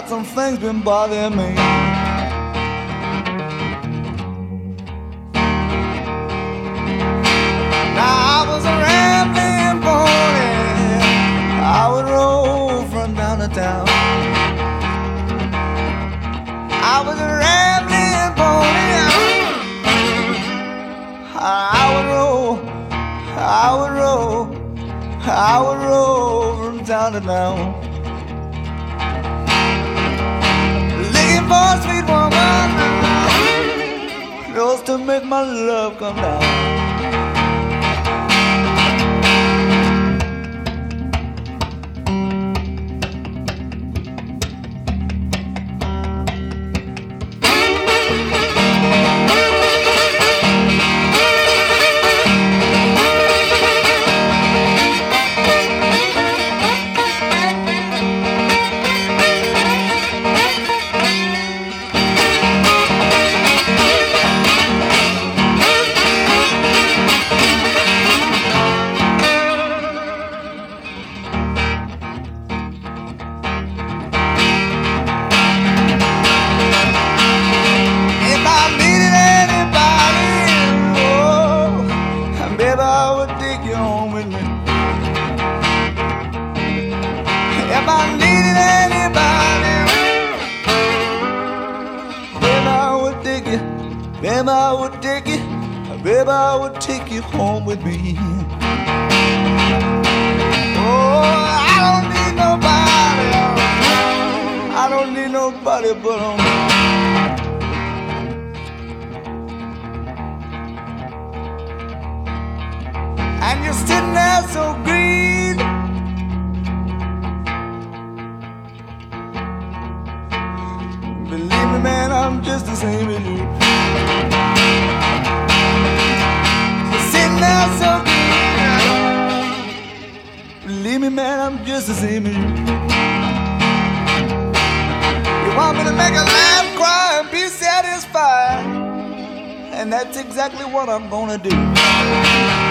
some things been bothering me. Now I was a rambling pony, I would roll from town to town. I was a rambling pony, I would roll, I would roll, I would roll from town to town. Looking for a sweet woman, just to make my love come down. If I needed anybody, baby, I would take you, baby, I would take you, baby, I would take you home with me. Oh, I don't need nobody, I don't need nobody but on me. And you're sitting there so green, believe me, man, I'm just the same as you. You're sitting there so green, believe me, man, I'm just the same as you. You want me to make a laugh, cry, and be satisfied, and that's exactly what I'm gonna do.